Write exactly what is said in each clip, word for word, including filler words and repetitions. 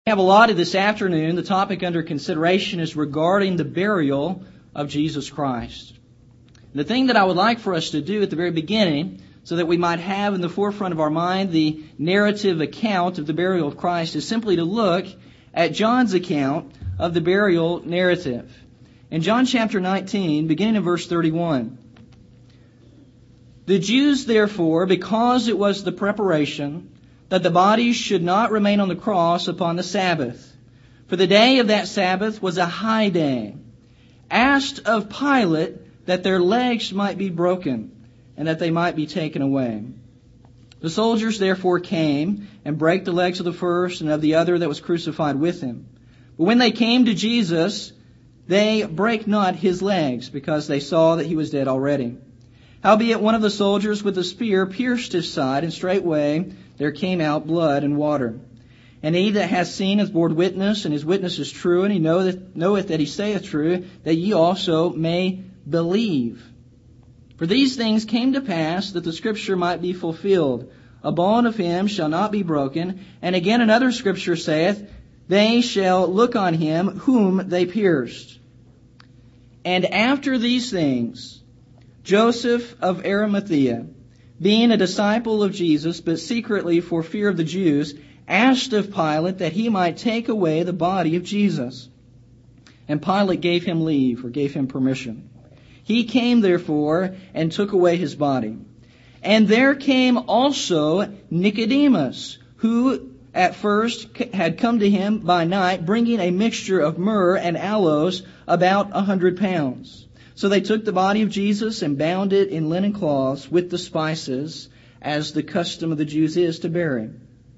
We have allotted this afternoon, the topic under consideration is regarding the burial of Jesus Christ. The thing that I would like for us to do at the very beginning, so that we might have in the forefront of our mind the narrative account of the burial of Christ, is simply to look at John's account of the burial narrative. In John chapter nineteen, beginning in verse thirty-one. The Jews, therefore, because it was the preparation that the bodies should not remain on the cross upon the Sabbath, for the day of that Sabbath was a high day, asked of Pilate that their legs might be broken, and that they might be taken away. The soldiers therefore came and brake the legs of the first and of the other that was crucified with him. But when they came to Jesus, they brake not his legs, because they saw that he was dead already. Howbeit one of the soldiers with a spear pierced his side, and straightway there came out blood and water. And he that hath seen hath borne witness, and his witness is true, and he knoweth, knoweth that he saith true, that ye also may believe. For these things came to pass, that the scripture might be fulfilled. A bone of him shall not be broken. And again another scripture saith, they shall look on him whom they pierced. And after these things, Joseph of Arimathea, being a disciple of Jesus, but secretly for fear of the Jews, asked of Pilate that he might take away the body of Jesus. And Pilate gave him leave, or gave him permission. He came therefore and took away his body. And there came also Nicodemus, who at first had come to him by night, bringing a mixture of myrrh and aloes, about a hundred pounds. So they took the body of Jesus and bound it in linen cloths with the spices, as the custom of the Jews is to bury.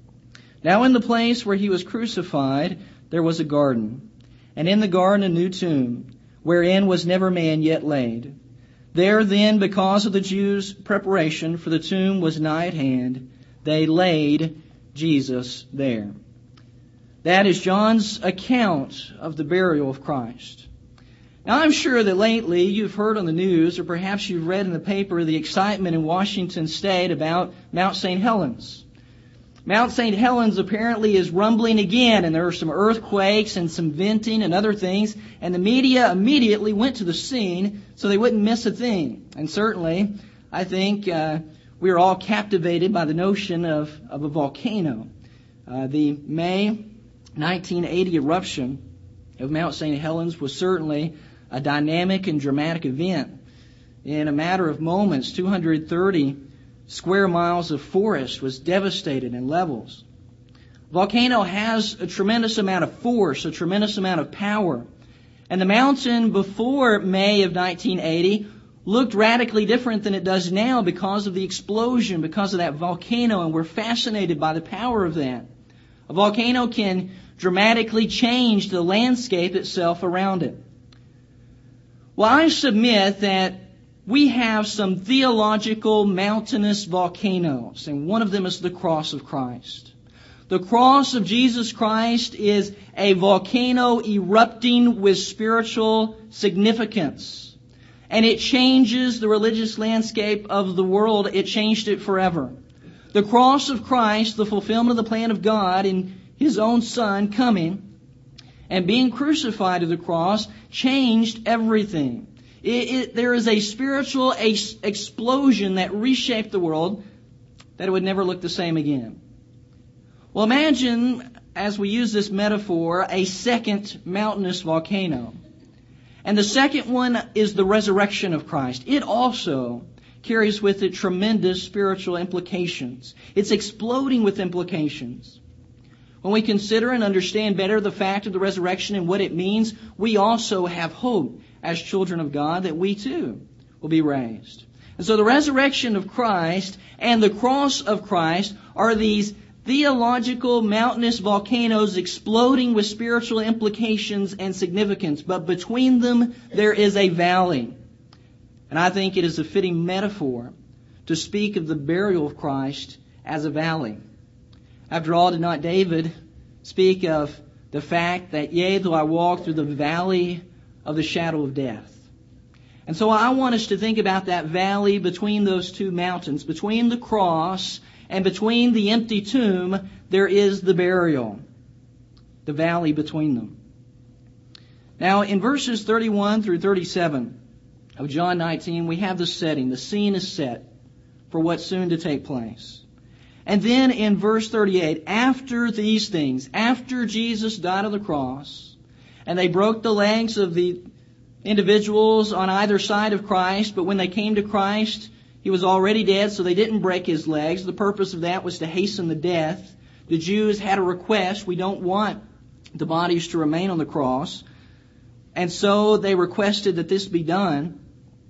Now in the place where he was crucified there was a garden, and in the garden a new tomb, wherein was never man yet laid. There then, because of the Jews' preparation, for the tomb was nigh at hand, they laid Jesus there. That is John's account of the burial of Christ. Now, I'm sure that lately you've heard on the news, or perhaps you've read in the paper, the excitement in Washington State about Mount Saint Helens. Mount Saint Helens apparently is rumbling again, and there are some earthquakes and some venting and other things, and the media immediately went to the scene so they wouldn't miss a thing. And certainly, I think uh, we are all captivated by the notion of, of a volcano. Uh, the May nineteen eighty eruption of Mount Saint Helens was certainly a dynamic and dramatic event. In a matter of moments, two hundred thirty square miles of forest was devastated and levels. Volcano has a tremendous amount of force, a tremendous amount of power. And the mountain before May of nineteen eighty looked radically different than it does now because of the explosion, because of that volcano, and we're fascinated by the power of that. A volcano can dramatically change the landscape itself around it. Well, I submit that we have some theological mountainous volcanoes, and one of them is the cross of Christ. The cross of Jesus Christ is a volcano erupting with spiritual significance, and it changes the religious landscape of the world. It changed it forever. The cross of Christ, the fulfillment of the plan of God in His own Son coming and being crucified to the cross, changed everything. It, it, there is a spiritual ex- explosion that reshaped the world, that it would never look the same again. Well, imagine, as we use this metaphor, a second mountainous volcano. And the second one is the resurrection of Christ. It also carries with it tremendous spiritual implications. It's exploding with implications. When we consider and understand better the fact of the resurrection and what it means, we also have hope as children of God that we too will be raised. And so the resurrection of Christ and the cross of Christ are these theological mountainous volcanoes exploding with spiritual implications and significance. But between them there is a valley. And I think it is a fitting metaphor to speak of the burial of Christ as a valley. After all, did not David speak of the fact that, yea, though I walk through the valley of the shadow of death? And so I want us to think about that valley between those two mountains, between the cross and between the empty tomb, there is the burial. the valley between them. Now, in verses thirty-one through thirty-seven of John nineteen, we have the setting. The scene is set for what's soon to take place. And then in verse thirty-eight, after these things, after Jesus died on the cross, and they broke the legs of the individuals on either side of Christ, but when they came to Christ, he was already dead, so they didn't break his legs. The purpose of that was to hasten the death. The Jews had a request. We don't want the bodies to remain on the cross. And so they requested that this be done.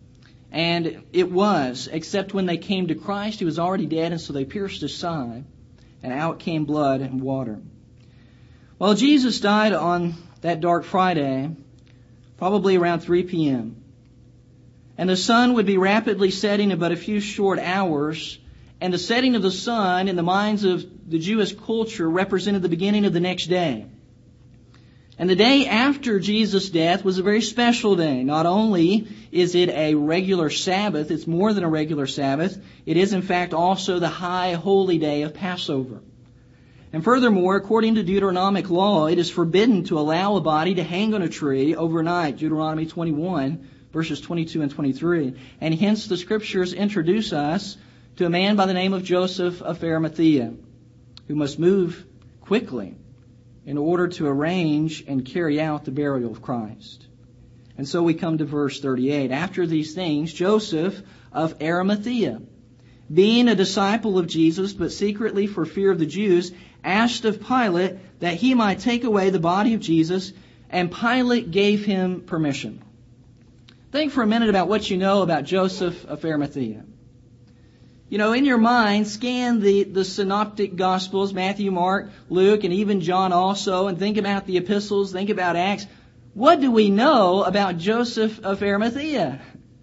And it was, except when they came to Christ, he was already dead, and so they pierced his side, and out came blood and water. Well, Jesus died on that dark Friday, probably around three p.m. And the sun would be rapidly setting in but a few short hours, and the setting of the sun in the minds of the Jewish culture represented the beginning of the next day. And the day after Jesus' death was a very special day. Not only is it a regular Sabbath, it's more than a regular Sabbath. It is, in fact, also the high holy day of Passover. And furthermore, according to Deuteronomic law, it is forbidden to allow a body to hang on a tree overnight, Deuteronomy twenty-one, verses twenty-two and twenty-three. And hence the Scriptures introduce us to a man by the name of Joseph of Arimathea, who must move quickly in order to arrange and carry out the burial of Christ. And so we come to verse thirty-eight. After these things, Joseph of Arimathea, being a disciple of Jesus, but secretly for fear of the Jews, asked of Pilate that he might take away the body of Jesus, and Pilate gave him permission. Think for a minute about what you know about Joseph of Arimathea. You know, in your mind, scan the, the synoptic Gospels, Matthew, Mark, Luke, and even John also, and think about the epistles, think about Acts. What do we know about Joseph of Arimathea?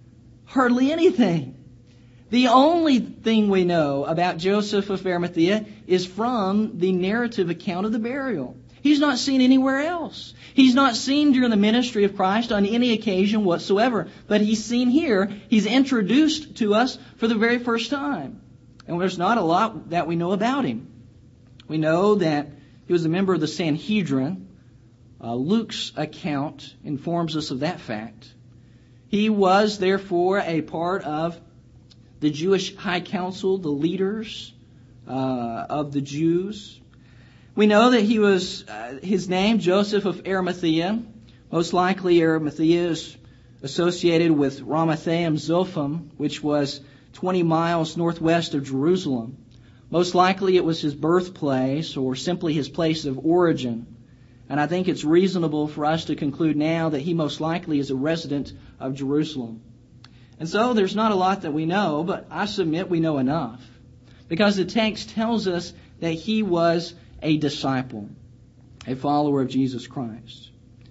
Hardly anything. The only thing we know about Joseph of Arimathea is from the narrative account of the burial. He's not seen anywhere else. He's not seen during the ministry of Christ on any occasion whatsoever. But he's seen here. He's introduced to us for the very first time. And there's not a lot that we know about him. We know that he was a member of the Sanhedrin. Uh, Luke's account informs us of that fact. He was, therefore, a part of the Jewish high council, the leaders uh, of the Jews. We know that he was, uh, his name, Joseph of Arimathea. Most likely Arimathea is associated with Ramathaim Zophim, which was twenty miles northwest of Jerusalem. Most likely it was his birthplace or simply his place of origin. And I think it's reasonable for us to conclude now that he most likely is a resident of Jerusalem. And so there's not a lot that we know, but I submit we know enough. Because the text tells us that he was a disciple, a follower of Jesus Christ.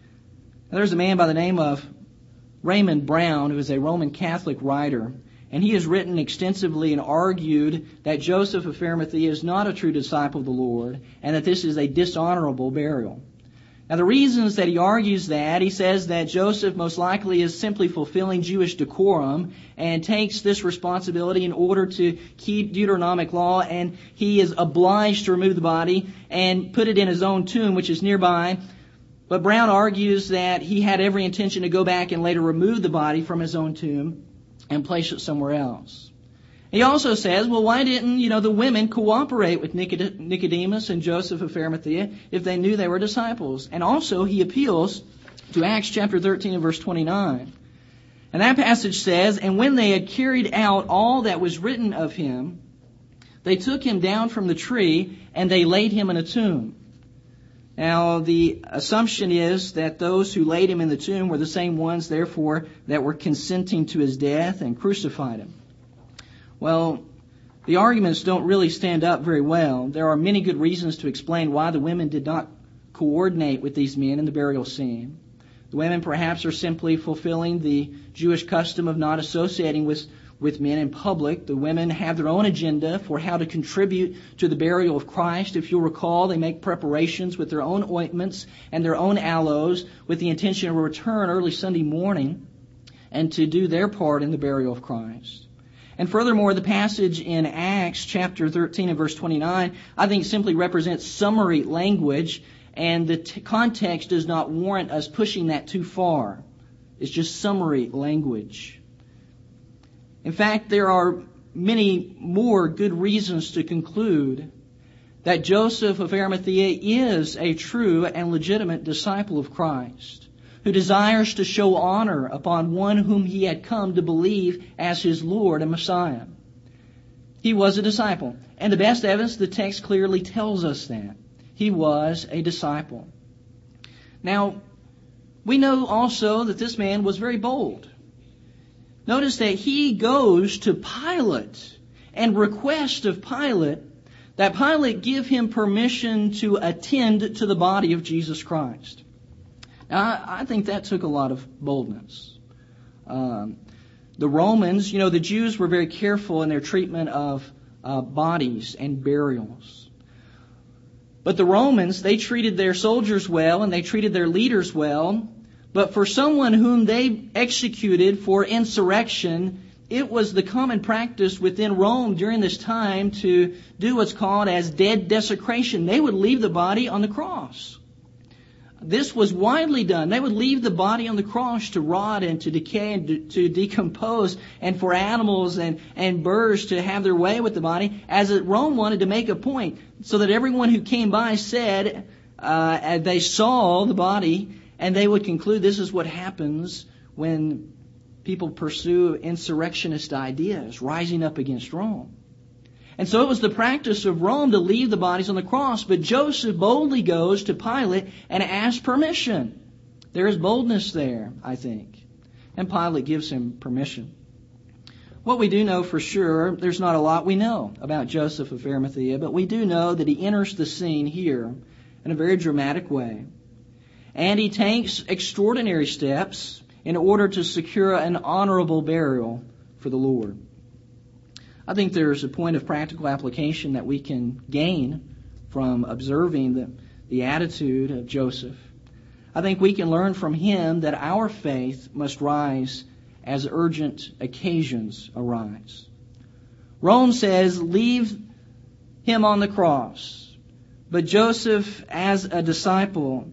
Now, there's a man by the name of Raymond Brown, who is a Roman Catholic writer, and he has written extensively and argued that Joseph of Arimathea is not a true disciple of the Lord, and that this is a dishonorable burial. Now, the reasons that he argues that, he says that Joseph most likely is simply fulfilling Jewish decorum and takes this responsibility in order to keep Deuteronomic law, and he is obliged to remove the body and put it in his own tomb, which is nearby. But Brown argues that he had every intention to go back and later remove the body from his own tomb and place it somewhere else. He also says, well, why didn't, you know, the women cooperate with Nicodemus and Joseph of Arimathea if they knew they were disciples? And also he appeals to Acts chapter thirteen and verse twenty-nine. And that passage says, and when they had carried out all that was written of him, they took him down from the tree and they laid him in a tomb. Now, the assumption is that those who laid him in the tomb were the same ones, therefore, that were consenting to his death and crucified him. Well, the arguments don't really stand up very well. There are many good reasons to explain why the women did not coordinate with these men in the burial scene. The women perhaps are simply fulfilling the Jewish custom of not associating with, with men in public. The women have their own agenda for how to contribute to the burial of Christ. If you'll recall, they make preparations with their own ointments and their own aloes with the intention of a return early Sunday morning and to do their part in the burial of Christ. And furthermore, the passage in Acts chapter thirteen and verse twenty-nine, I think simply represents summary language and the t- context does not warrant us pushing that too far. It's just summary language. In fact, there are many more good reasons to conclude that Joseph of Arimathea is a true and legitimate disciple of Christ, who desires to show honor upon one whom he had come to believe as his Lord and Messiah. He was a disciple, and the best evidence, the text clearly tells us that. He was a disciple. Now, we know also that this man was very bold. Notice that he goes to Pilate and requests of Pilate that Pilate give him permission to attend to the body of Jesus Christ. Now, I, I think that took a lot of boldness. Um, the Romans, you know, the Jews were very careful in their treatment of uh, bodies and burials. But the Romans, they treated their soldiers well and they treated their leaders well. But for someone whom they executed for insurrection, it was the common practice within Rome during this time to do what's called as dead desecration. They would leave the body on the cross. This was widely done. They would leave the body on the cross to rot and to decay and to, to decompose, and for animals and, and birds to have their way with the body, as Rome wanted to make a point, so that everyone who came by said, uh, they saw the body, and they would conclude this is what happens when people pursue insurrectionist ideas, rising up against Rome. And so it was the practice of Rome to leave the bodies on the cross, but Joseph boldly goes to Pilate and asks permission. There is boldness there, I think. And Pilate gives him permission. What we do know for sure, there's not a lot we know about Joseph of Arimathea, but we do know that he enters the scene here in a very dramatic way. And he takes extraordinary steps in order to secure an honorable burial for the Lord. I think there's a point of practical application that we can gain from observing the, the attitude of Joseph. I think we can learn from him that our faith must rise as urgent occasions arise. Rome says, leave him on the cross. But Joseph, as a disciple,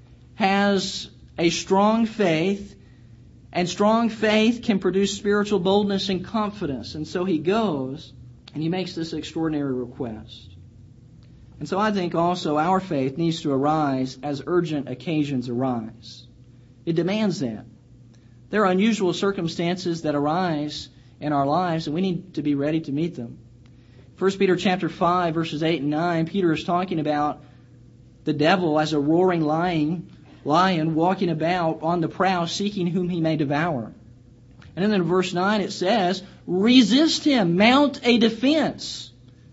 has a strong faith, and strong faith can produce spiritual boldness and confidence. And so he goes and he makes this extraordinary request. And so I think also our faith needs to arise as urgent occasions arise. It demands that. There are unusual circumstances that arise in our lives, and we need to be ready to meet them. First Peter chapter five, verses eight and nine, Peter is talking about the devil as a roaring lion lion walking about on the prowl, seeking whom he may devour. And then in verse nine it says, resist him, mount a defense.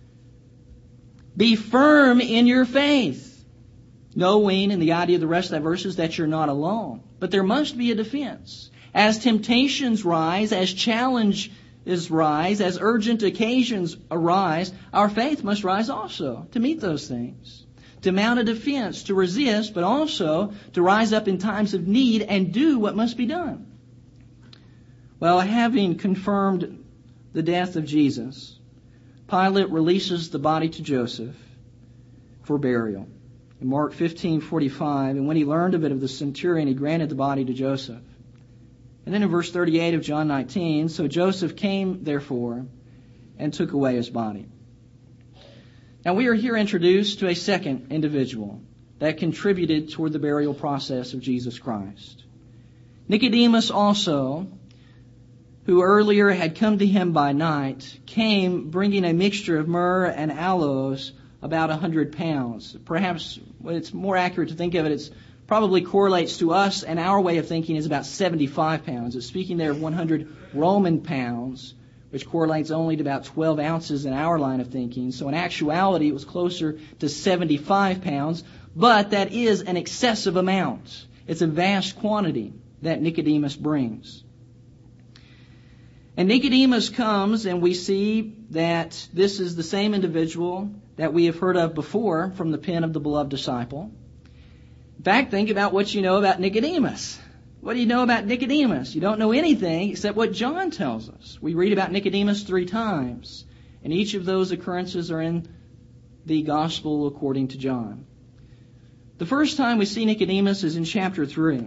Be firm in your faith. Knowing, and the idea of the rest of that verse is that you're not alone. But there must be a defense. As temptations rise, as challenges rise, as urgent occasions arise, our faith must rise also to meet those things. To mount a defense, to resist, but also to rise up in times of need and do what must be done. Well, having confirmed the death of Jesus, Pilate releases the body to Joseph for burial. In Mark fifteen forty-five, and when he learned of it of the centurion, he granted the body to Joseph. And then in verse thirty-eight of John nineteen, so Joseph came, therefore, and took away his body. Now we are here introduced to a second individual that contributed toward the burial process of Jesus Christ. Nicodemus also, who earlier had come to him by night, came bringing a mixture of myrrh and aloes, about a hundred pounds. Perhaps well, it's more accurate to think of it, it's probably correlates to us, and our way of thinking is about seventy-five pounds. It's speaking there of one hundred Roman pounds, which correlates only to about twelve ounces in our line of thinking. So in actuality, it was closer to seventy-five pounds, but that is an excessive amount. It's a vast quantity that Nicodemus brings. And Nicodemus comes, and we see that this is the same individual that we have heard of before from the pen of the beloved disciple. In fact, think about what you know about Nicodemus. What do you know about Nicodemus? You don't know anything except what John tells us. We read about Nicodemus three times, and each of those occurrences are in the Gospel according to John. The first time we see Nicodemus is in chapter three.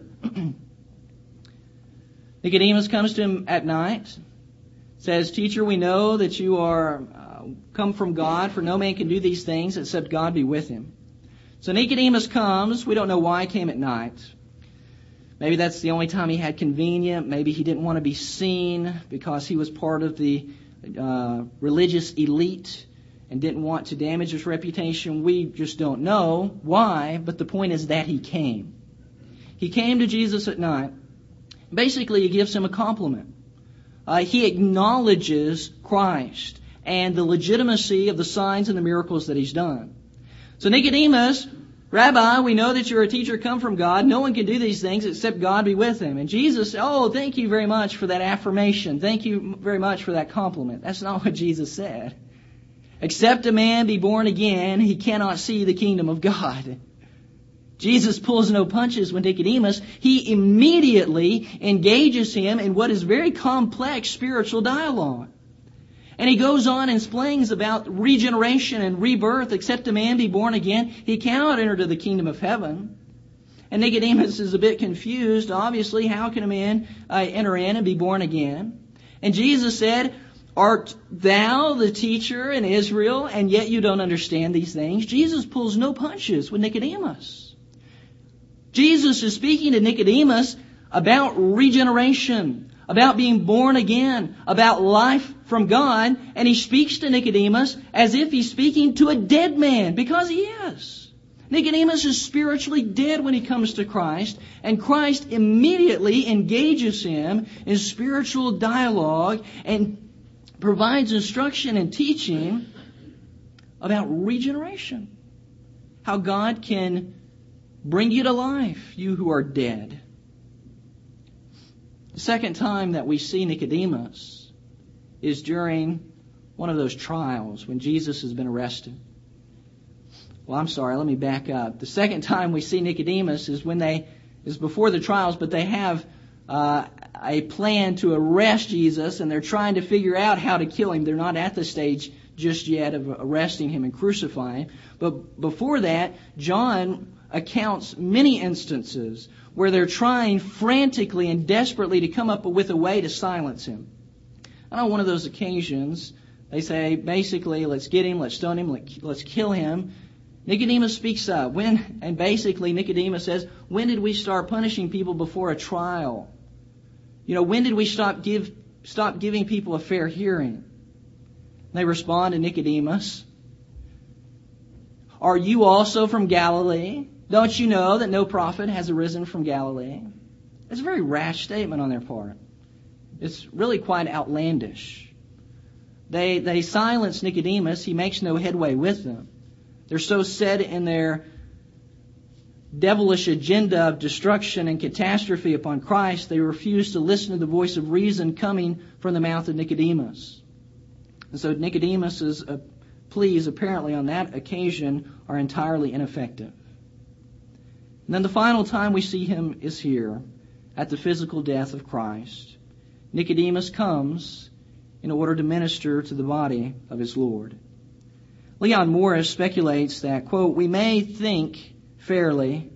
Nicodemus comes to him at night, says, "Teacher, we know that you are uh, come from God, for no man can do these things except God be with him." So Nicodemus comes. We don't know why he came at night. Maybe that's the only time he had convenient. Maybe he didn't want to be seen because he was part of the uh, religious elite and didn't want to damage his reputation. We just don't know why, but the point is that he came. He came to Jesus at night. Basically, he gives him a compliment. Uh, he acknowledges Christ and the legitimacy of the signs and the miracles that he's done. So Nicodemus, "Rabbi, we know that you're a teacher come from God. No one can do these things except God be with him." And Jesus, "Oh, thank you very much for that affirmation. Thank you very much for that compliment." That's not what Jesus said. "Except a man be born again, he cannot see the kingdom of God." Jesus pulls no punches with Nicodemus. He immediately engages him in what is very complex spiritual dialogue. And he goes on and explains about regeneration and rebirth. Except a man be born again, he cannot enter to the kingdom of heaven. And Nicodemus is a bit confused. Obviously, how can a man uh, enter in and be born again? And Jesus said, "Art thou the teacher in Israel, and yet you don't understand these things?" Jesus pulls no punches with Nicodemus. Jesus is speaking to Nicodemus about regeneration, about being born again, about life from God, and he speaks to Nicodemus as if he's speaking to a dead man, because he is. Nicodemus is spiritually dead when he comes to Christ, and Christ immediately engages him in spiritual dialogue and provides instruction and teaching about regeneration. How God can bring you to life, you who are dead. The second time that we see Nicodemus is during one of those trials when Jesus has been arrested. Well, I'm sorry, let me back up. The second time we see Nicodemus is when they, is before the trials, but they have uh, a plan to arrest Jesus, and they're trying to figure out how to kill him. They're not at the stage just yet of arresting him and crucifying. But before that, John accounts many instances where they're trying frantically and desperately to come up with a way to silence him. And on one of those occasions, they say, basically, let's get him, let's stone him, let's kill him. Nicodemus speaks up. When, and basically Nicodemus says, "When did we start punishing people before a trial? You know, when did we stop give stop giving people a fair hearing?" They respond to Nicodemus, "Are you also from Galilee? Don't you know that no prophet has arisen from Galilee?" It's a very rash statement on their part. It's really quite outlandish. They they silence Nicodemus. He makes no headway with them. They're so set in their devilish agenda of destruction and catastrophe upon Christ, they refuse to listen to the voice of reason coming from the mouth of Nicodemus. And so Nicodemus's uh, pleas apparently on that occasion are entirely ineffective. And then the final time we see him is here, at the physical death of Christ. Nicodemus comes in order to minister to the body of his Lord. Leon Morris speculates that, quote, "We may think fairly,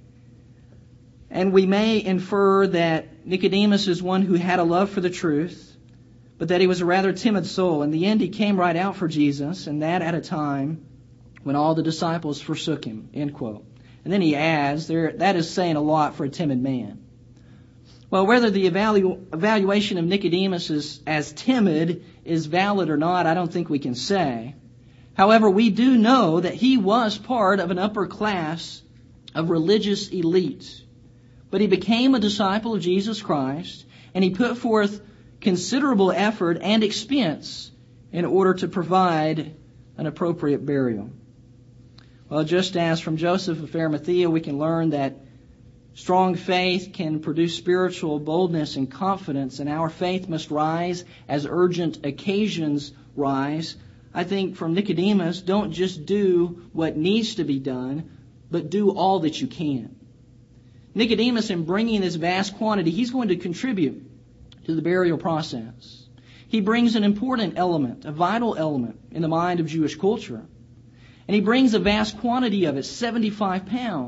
and we may infer that Nicodemus is one who had a love for the truth, but that he was a rather timid soul. In the end, he came right out for Jesus, and that at a time when all the disciples forsook him," end quote. And then he adds, there, that is saying a lot for a timid man. Well, whether the evalu- evaluation of Nicodemus is, as timid is valid or not, I don't think we can say. However, we do know that he was part of an upper class of religious elite. But he became a disciple of Jesus Christ, and he put forth considerable effort and expense in order to provide an appropriate burial. Well, just as from Joseph of Arimathea we can learn that strong faith can produce spiritual boldness and confidence, and our faith must rise as urgent occasions rise, I think from Nicodemus, don't just do what needs to be done, but do all that you can. Nicodemus, in bringing this vast quantity, he's going to contribute to the burial process. He brings an important element, a vital element in the mind of Jewish culture. And he brings a vast quantity of it, seventy-five pounds.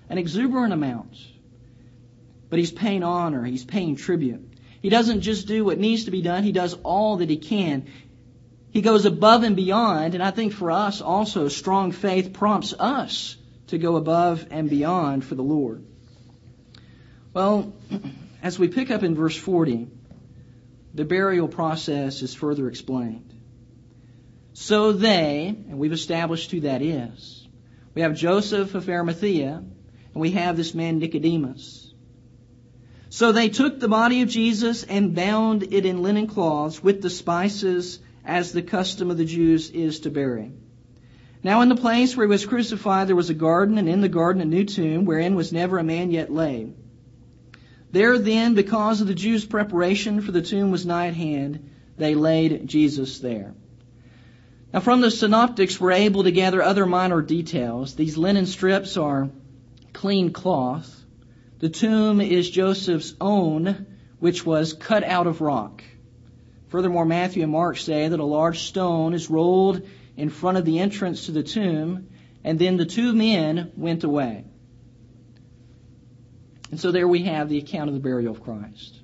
an exuberant amount. But he's paying honor. He's paying tribute. He doesn't just do what needs to be done. He does all that he can. He goes above and beyond. And I think for us also, strong faith prompts us to go above and beyond for the Lord. Well, as we pick up in verse forty, the burial process is further explained. So they, and we've established who that is. We have Joseph of Arimathea, and we have this man Nicodemus. So they took the body of Jesus and bound it in linen cloths with the spices, as the custom of the Jews is to bury. Now in the place where he was crucified there was a garden, and in the garden a new tomb, wherein was never a man yet laid. There then, because of the Jews' preparation, for the tomb was nigh at hand, they laid Jesus there. Now from the synoptics we're able to gather other minor details. These linen strips are clean cloth. The tomb is Joseph's own, which was cut out of rock. Furthermore, Matthew and Mark say that a large stone is rolled in front of the entrance to the tomb, and then the two men went away. And so there we have the account of the burial of Christ.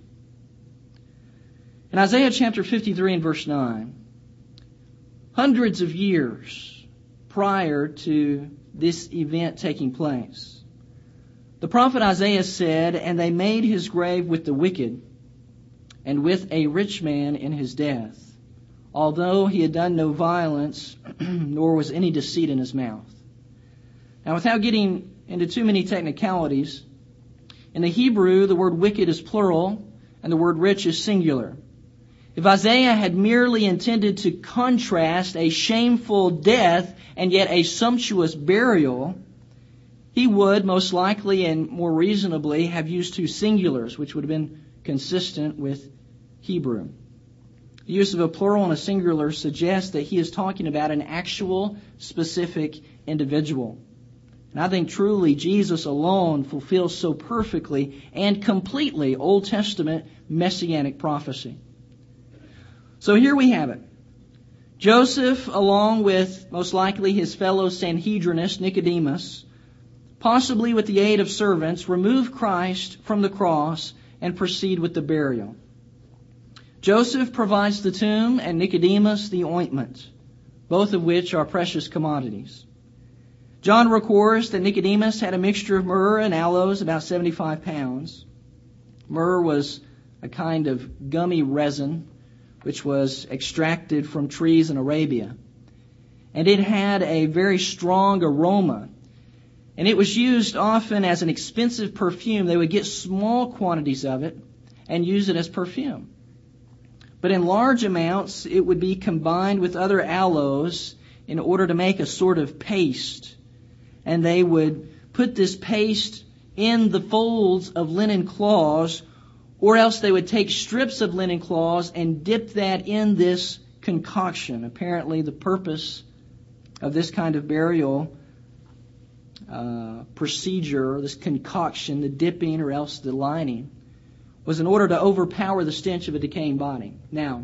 In Isaiah chapter fifty-three and verse nine, hundreds of years prior to this event taking place, the prophet Isaiah said, "And they made his grave with the wicked, and with a rich man in his death, although he had done no violence, nor was any deceit in his mouth." Now, without getting into too many technicalities, in the Hebrew, the word wicked is plural, and the word rich is singular. If Isaiah had merely intended to contrast a shameful death and yet a sumptuous burial, he would most likely and more reasonably have used two singulars, which would have been consistent with Hebrew. The use of a plural and a singular suggests that he is talking about an actual, specific individual. And I think truly Jesus alone fulfills so perfectly and completely Old Testament messianic prophecy. So here we have it. Joseph, along with most likely his fellow Sanhedrinist Nicodemus, possibly with the aid of servants, remove Christ from the cross and proceed with the burial. Joseph provides the tomb and Nicodemus the ointment, both of which are precious commodities. John records that Nicodemus had a mixture of myrrh and aloes, about seventy-five pounds. Myrrh was a kind of gummy resin which was extracted from trees in Arabia. And it had a very strong aroma. And it was used often as an expensive perfume. They would get small quantities of it and use it as perfume. But in large amounts, it would be combined with other aloes in order to make a sort of paste. And they would put this paste in the folds of linen cloths, or else they would take strips of linen cloths and dip that in this concoction. Apparently the purpose of this kind of burial uh, procedure, this concoction, the dipping or else the lining, was in order to overpower the stench of a decaying body. Now,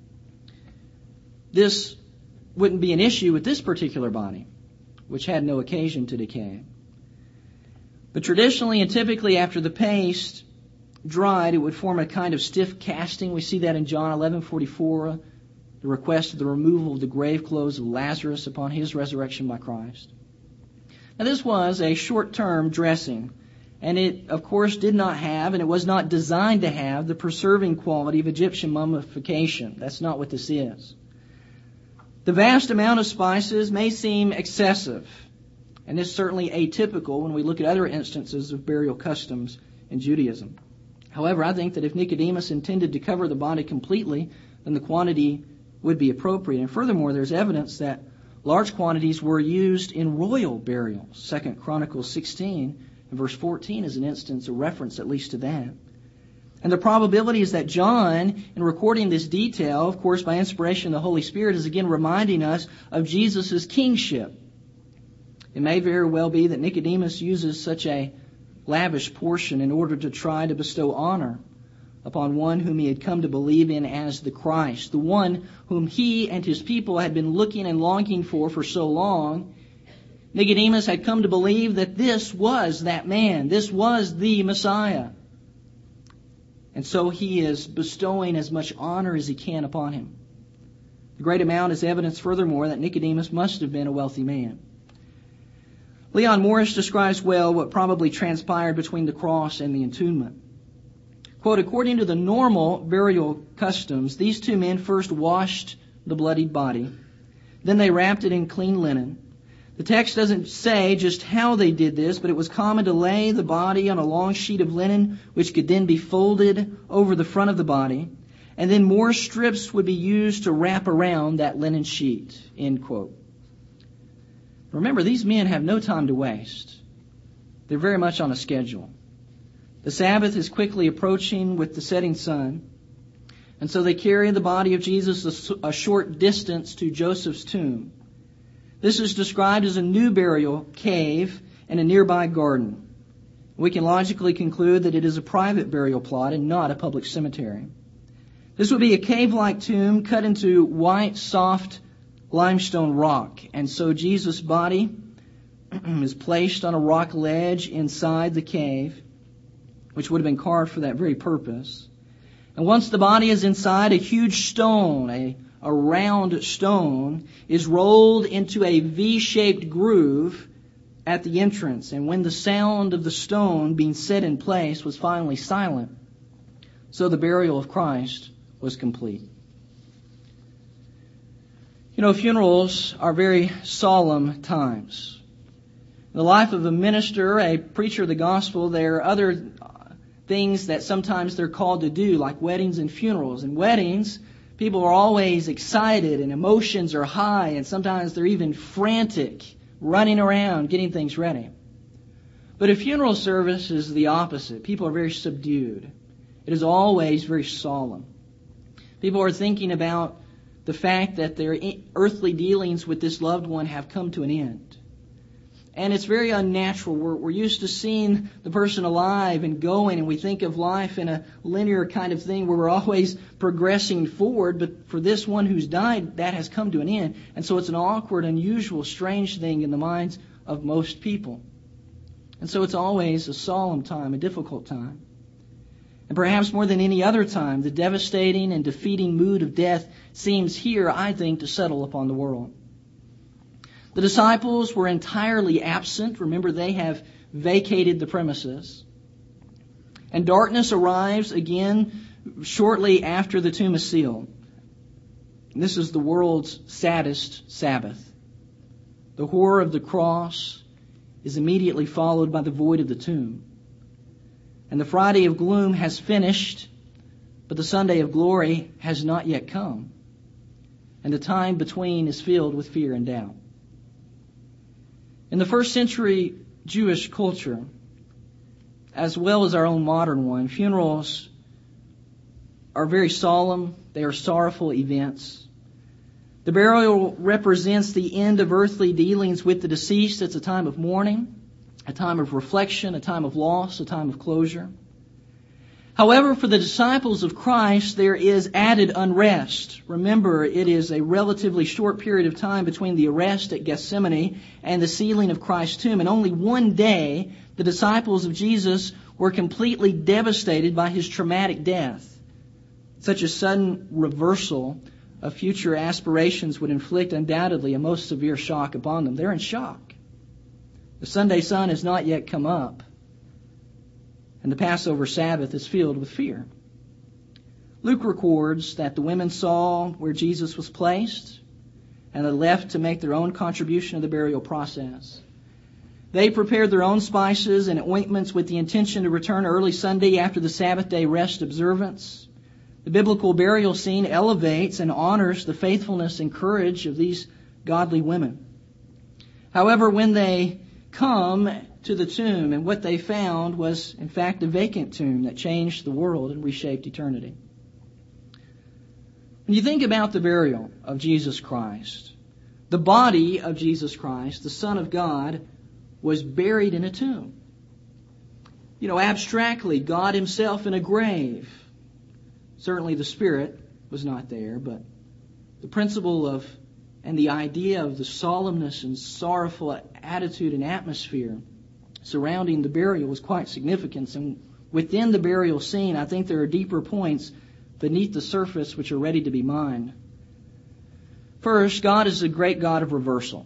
this wouldn't be an issue with this particular body, which had no occasion to decay. But traditionally and typically after the paste dried, it would form a kind of stiff casting. We see that in John eleven forty-four, the request of the removal of the grave clothes of Lazarus upon his resurrection by Christ. Now this was a short-term dressing, and it, of course, did not have, and it was not designed to have, the preserving quality of Egyptian mummification. That's not what this is. The vast amount of spices may seem excessive, and is certainly atypical when we look at other instances of burial customs in Judaism. However, I think that if Nicodemus intended to cover the body completely, then the quantity would be appropriate. And furthermore, there's evidence that large quantities were used in royal burials. Second Chronicles sixteen and verse fourteen is an instance, a reference at least to that. And the probability is that John, in recording this detail, of course by inspiration of the Holy Spirit, is again reminding us of Jesus' kingship. It may very well be that Nicodemus uses such a lavish portion in order to try to bestow honor upon one whom he had come to believe in as the Christ, the one whom he and his people had been looking and longing for for so long. Nicodemus had come to believe that this was that man. This was the Messiah. And so he is bestowing as much honor as he can upon him. The great amount is evidence, furthermore, that Nicodemus must have been a wealthy man. Leon Morris describes well what probably transpired between the cross and the entombment. Quote, according to the normal burial customs, these two men first washed the bloodied body. Then they wrapped it in clean linen. The text doesn't say just how they did this, but it was common to lay the body on a long sheet of linen, which could then be folded over the front of the body, and then more strips would be used to wrap around that linen sheet, end quote. Remember, these men have no time to waste. They're very much on a schedule. The Sabbath is quickly approaching with the setting sun, and so they carry the body of Jesus a, a short distance to Joseph's tomb. This is described as a new burial cave in a nearby garden. We can logically conclude that it is a private burial plot and not a public cemetery. This would be a cave-like tomb cut into white, soft limestone rock. And so Jesus' body is placed on a rock ledge inside the cave, which would have been carved for that very purpose. And once the body is inside, a huge stone, a A round stone, is rolled into a V-shaped groove at the entrance. And when the sound of the stone being set in place was finally silent, so the burial of Christ was complete. You know, funerals are very solemn times. In the life of a minister, a preacher of the gospel, there are other things that sometimes they're called to do, like weddings and funerals. And weddings, people are always excited and emotions are high, and sometimes they're even frantic, running around, getting things ready. But a funeral service is the opposite. People are very subdued. It is always very solemn. People are thinking about the fact that their earthly dealings with this loved one have come to an end. And it's very unnatural. We're, we're used to seeing the person alive and going, and we think of life in a linear kind of thing where we're always progressing forward. But for this one who's died, that has come to an end. And so it's an awkward, unusual, strange thing in the minds of most people. And so it's always a solemn time, a difficult time. And perhaps more than any other time, the devastating and defeating mood of death seems here, I think, to settle upon the world. The disciples were entirely absent. Remember, they have vacated the premises. And darkness arrives again shortly after the tomb is sealed. And this is the world's saddest Sabbath. The horror of the cross is immediately followed by the void of the tomb. And the Friday of gloom has finished, but the Sunday of glory has not yet come. And the time between is filled with fear and doubt. In the first century Jewish culture, as well as our own modern one, funerals are very solemn. They are sorrowful events. The burial represents the end of earthly dealings with the deceased. It's a time of mourning, a time of reflection, a time of loss, a time of closure. However, for the disciples of Christ, there is added unrest. Remember, it is a relatively short period of time between the arrest at Gethsemane and the sealing of Christ's tomb. And only one day, the disciples of Jesus were completely devastated by his traumatic death. Such a sudden reversal of future aspirations would inflict undoubtedly a most severe shock upon them. They're in shock. The Sunday sun has not yet come up, and the Passover Sabbath is filled with fear. Luke records that the women saw where Jesus was placed, and they left to make their own contribution of the burial process. They prepared their own spices and ointments with the intention to return early Sunday after the Sabbath day rest observance. The biblical burial scene elevates and honors the faithfulness and courage of these godly women. However, when they come to the tomb, and what they found was, in fact, a vacant tomb that changed the world and reshaped eternity. When you think about the burial of Jesus Christ, the body of Jesus Christ, the Son of God, was buried in a tomb. You know, abstractly, God himself in a grave. Certainly the Spirit was not there, but the principle of and the idea of the solemnness and sorrowful attitude and atmosphere surrounding the burial was quite significant. And within the burial scene, I think there are deeper points beneath the surface which are ready to be mined. First, God is a great God of reversal.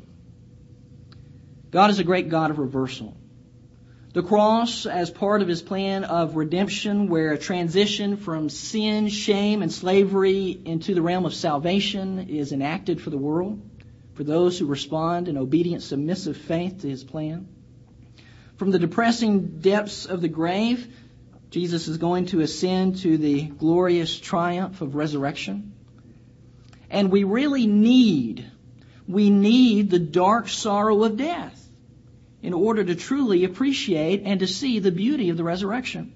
God is a great God of reversal. The cross, as part of His plan of redemption, where a transition from sin, shame, and slavery into the realm of salvation is enacted for the world, for those who respond in obedient, submissive faith to His plan. From the depressing depths of the grave, Jesus is going to ascend to the glorious triumph of resurrection. And we really need, we need the dark sorrow of death in order to truly appreciate and to see the beauty of the resurrection.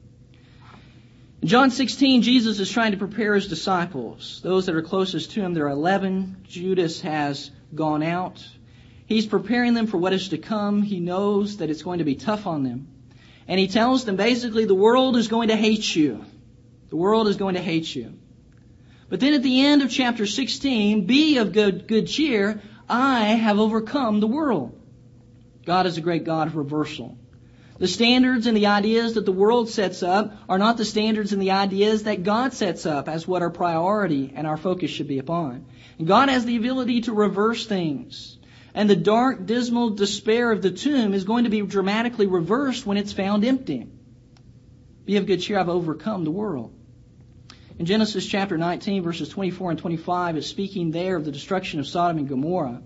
In John sixteen, Jesus is trying to prepare His disciples. Those that are closest to Him, there are eleven. Judas has gone out. He's preparing them for what is to come. He knows that it's going to be tough on them. And He tells them basically, the world is going to hate you. The world is going to hate you. But then at the end of chapter sixteen, be of good, good cheer. I have overcome the world. God is a great God of reversal. The standards and the ideas that the world sets up are not the standards and the ideas that God sets up as what our priority and our focus should be upon. And God has the ability to reverse things. And the dark, dismal despair of the tomb is going to be dramatically reversed when it's found empty. Be of good cheer, I've overcome the world. In Genesis chapter nineteen, verses twenty-four and twenty-five, it's speaking there of the destruction of Sodom and Gomorrah.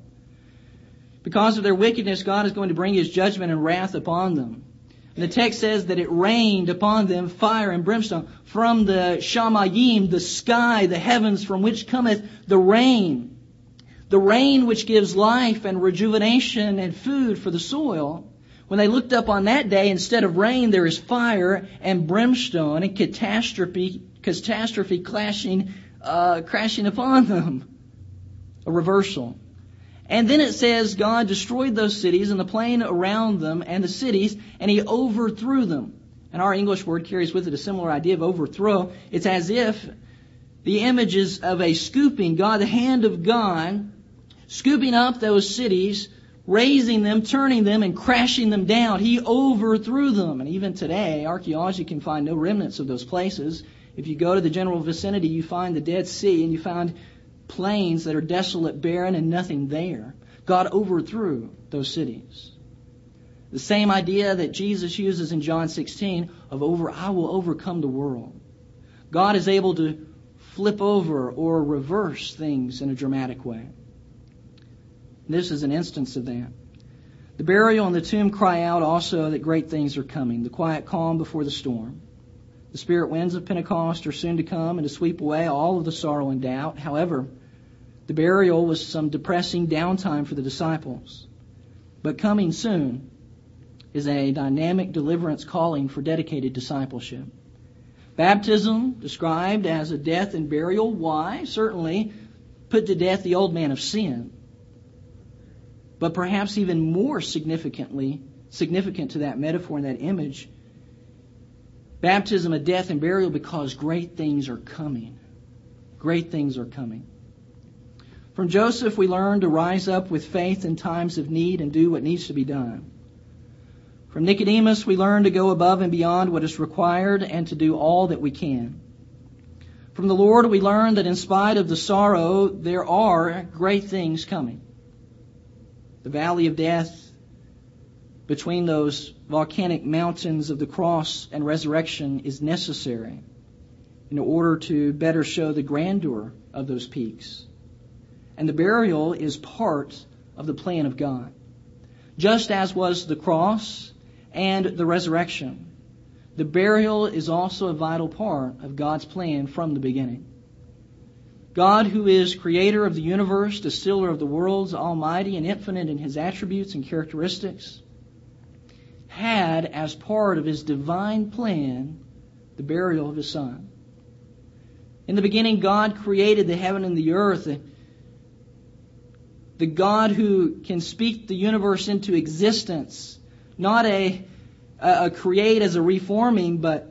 Because of their wickedness, God is going to bring His judgment and wrath upon them. And the text says that it rained upon them fire and brimstone from the Shamayim, the sky, the heavens from which cometh the rain. The rain which gives life and rejuvenation and food for the soil. When they looked up on that day, instead of rain, there is fire and brimstone and catastrophe, catastrophe clashing, uh, crashing upon them. A reversal. And then it says God destroyed those cities and the plain around them and the cities, and He overthrew them. And our English word carries with it a similar idea of overthrow. It's as if the images of a scooping, God, the hand of God, scooping up those cities, raising them, turning them, and crashing them down. He overthrew them. And even today, archaeology can find no remnants of those places. If you go to the general vicinity, you find the Dead Sea, and you find plains that are desolate, barren, and nothing there. God overthrew those cities. The same idea that Jesus uses in John sixteen of over, I will overcome the world. God is able to flip over or reverse things in a dramatic way. This is an instance of that. The burial and the tomb cry out also that great things are coming. The quiet calm before the storm. The spirit winds of Pentecost are soon to come and to sweep away all of the sorrow and doubt. However, the burial was some depressing downtime for the disciples. But coming soon is a dynamic deliverance calling for dedicated discipleship. Baptism, described as a death and burial. Why? Certainly put to death the old man of sin. But perhaps even more significantly, significant to that metaphor and that image, baptism, a death and burial because great things are coming. Great things are coming. From Joseph, we learn to rise up with faith in times of need and do what needs to be done. From Nicodemus, we learn to go above and beyond what is required and to do all that we can. From the Lord, we learn that in spite of the sorrow, there are great things coming. The valley of death between those volcanic mountains of the cross and resurrection is necessary in order to better show the grandeur of those peaks. And the burial is part of the plan of God, just as was the cross and the resurrection. The burial is also a vital part of God's plan from the beginning. God, who is creator of the universe, distiller of the worlds, almighty and infinite in His attributes and characteristics, had as part of His divine plan the burial of His Son. In the beginning, God created the heaven and the earth. The God who can speak the universe into existence, not a, a create as a reforming, but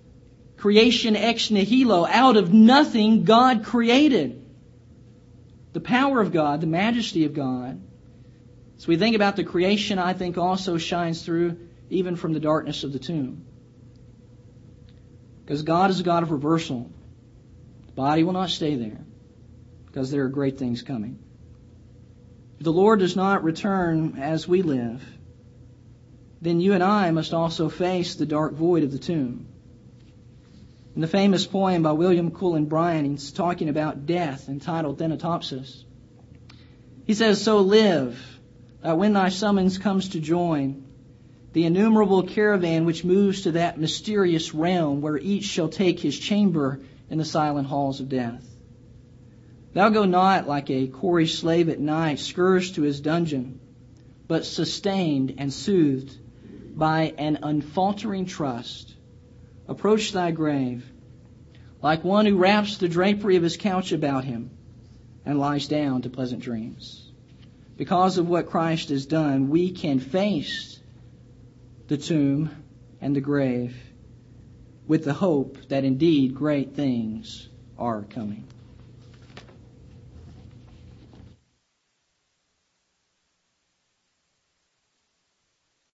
creation ex nihilo, out of nothing God created. the power of God, the majesty of God, as we think about the creation, I think also shines through even from the darkness of the tomb. Because God is a God of reversal. The body will not stay there, because there are great things coming. If the Lord does not return as we live, then you and I must also face the dark void of the tomb. In the famous poem by William Cullen Bryant, he's talking about death, entitled Thanatopsis. He says, "So live, that when thy summons comes to join the innumerable caravan which moves to that mysterious realm where each shall take his chamber in the silent halls of death. Thou go not like a quarry slave at night, scourged to his dungeon, but sustained and soothed by an unfaltering trust. Approach thy grave like one who wraps the drapery of his couch about him and lies down to pleasant dreams." Because of what Christ has done, we can face the tomb and the grave with the hope that indeed great things are coming.